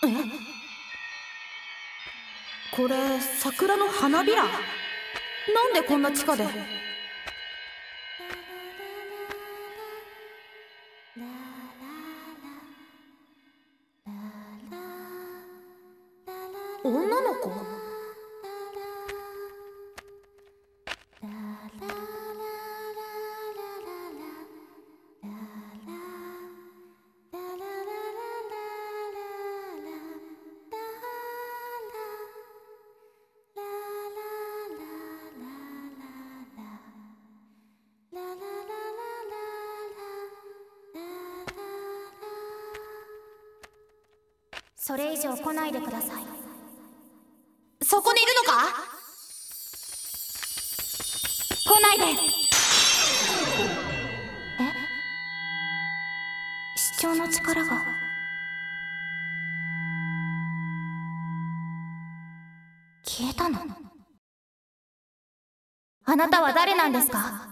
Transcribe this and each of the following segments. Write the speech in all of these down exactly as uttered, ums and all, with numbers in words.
これ桜の花びら？なんでこんな地下で？女の子？ それ以上来ないでください。 そこにいるのか？ 来ないで。え？視聴の力が消えたの？あなたは誰なんですか？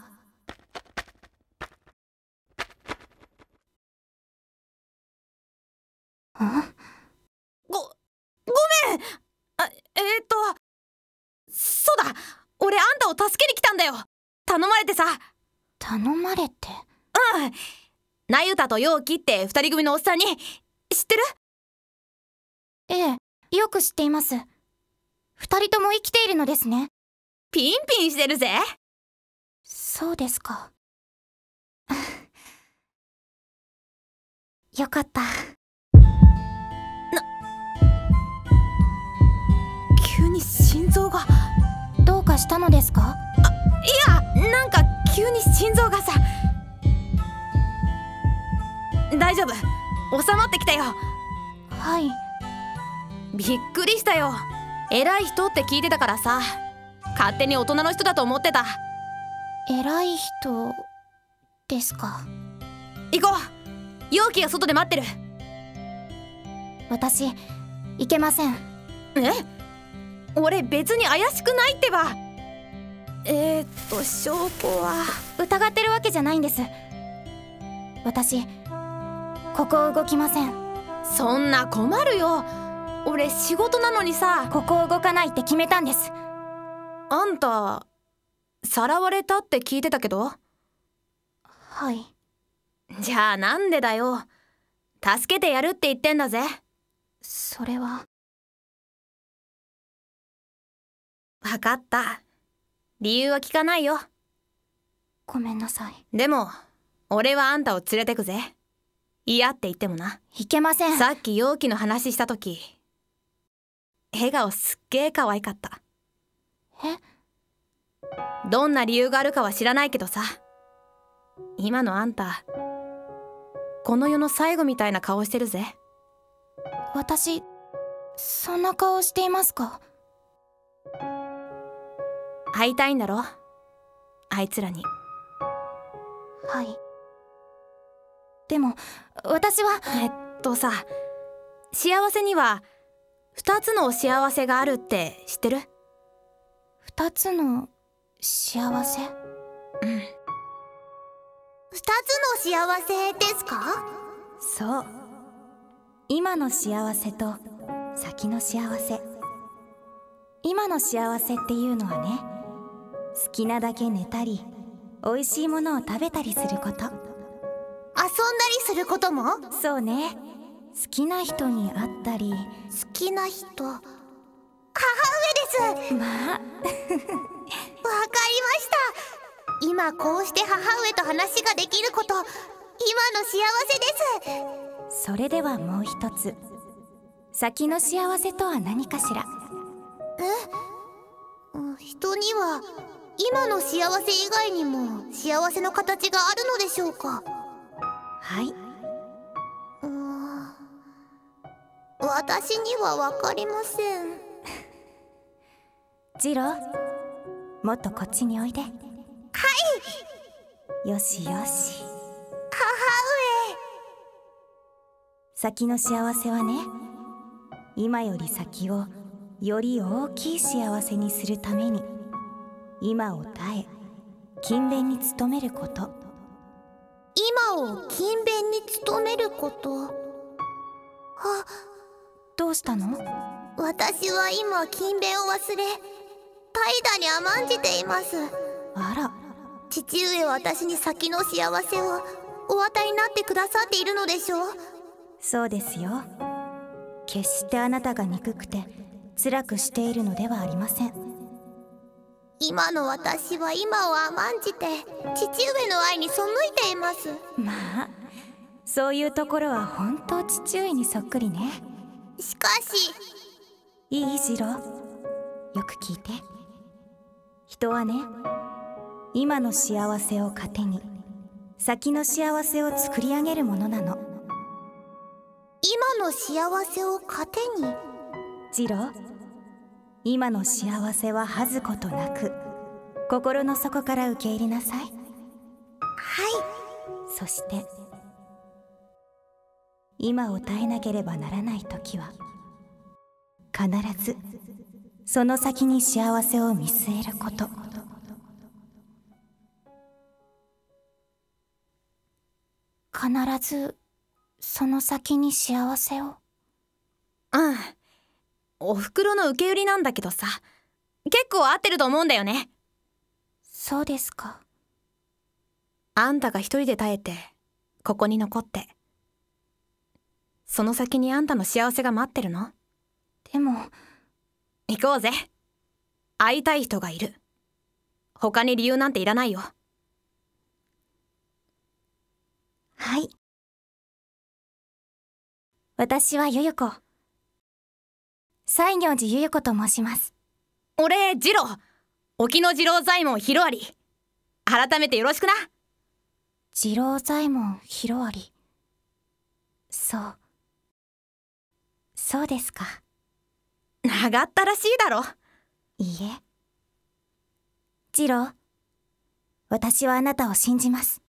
ん？ ご、ごめん。あ、えーっとそうだ、俺あんたを助けに来たんだよ。頼まれてさ。 頼まれて？ うん。那由他と陽気って二人組のおっさんに知ってる？ ええ、よく知っています。二人とも生きているのですね。 ピンピンしてるぜ。 そうですか。よかった。 急に心臓が。 どうかしたのですか？ あ、いや、なんか急に心臓がさ。大丈夫、収まってきたよ。 はい。 びっくりしたよ。偉い人って聞いてたからさ、勝手に大人の人だと思ってた。 偉い人ですか？ 行こう。陽気が外で待ってる。 私行けません。 え？俺別に怪しくないってば。えー、っと証拠は。 疑ってるわけじゃないんです。私ここ動きません。 そんな困るよ。俺仕事なのにさ。 ここ動かないって決めたんです。 あんたさらわれたって聞いてたけど。 はい。 じゃあなんでだよ。助けてやるって言ってんだぜ。 それは。 分かった。理由は聞かないよ。 ごめんなさい。 でも俺はあんたを連れてくぜ。嫌って言ってもな。 いけません。 さっき陽気の話した時、笑顔すっげー可愛かった。 え？ どんな理由があるかは知らないけどさ、今のあんたこの世の最後みたいな顔してるぜ。 私そんな顔していますか？ 会いたいんだろ、あいつらに。 はい。でも私は。 えっとさ、幸せには二つの幸せがあるって知ってる？ 二つの幸せ？ うん。 二つの幸せですか？ そう。今の幸せと先の幸せ。今の幸せっていうのはね、好きなだけ寝たり美味しいものを食べたりすること。 遊んだりすることも？ そうね。好きな人に会ったり。 好きな人、母上です。 まあわかりました。今こうして母上と話ができること、今の幸せです。 それではもう一つ、先の幸せとは何かしら？ え？人には今の幸せ以外にも幸せの形があるのでしょうか？ はい。 うーん、私には分かりません。 ジロー、もっとこっちにおいで。 はい。 よしよし。 母上。 先の幸せはね、今より先をより大きい幸せにするために、今を耐え勤勉に努めること。 今を勤勉に努めること。あ、 どうどうしたの？ 私は今勤勉を忘れ怠惰に甘んじています。 あら、 父上は私に先の幸せをお渡りになってくださっているのでしょう。 そうですよ。決してあなたが憎くて辛くしているのではありません。 今の私は今を甘んじて父上の愛に背いています。 まあ、そういうところは本当父上にそっくりね。 しかしいい次郎、よく聞いて。人はね、今の幸せを糧に先の幸せを作り上げるものなの。 今の幸せを糧に？ 次郎、今の幸せは恥ずことなく心の底から受け入れなさい。 はい。 そして今を耐えなければならない時は必ずその先に幸せを見据えること。必ずその先に幸せを。 うん。お袋の受け売りなんだけどさ、結構合ってると思うんだよね。 そうですか。 あんたが一人で耐えてここに残って、その先にあんたの幸せが待ってるの。 でも行こうぜ。会いたい人がいる。他に理由なんていらないよ。 はい。私はゆゆ子、西行寺ゆゆ子と申します。 俺次郎、沖野次郎左衛門広有。改めてよろしくな。 次郎左衛門広有。そうそうですか。 長ったらしいだろ。 いいえ、次郎、私はあなたを信じます。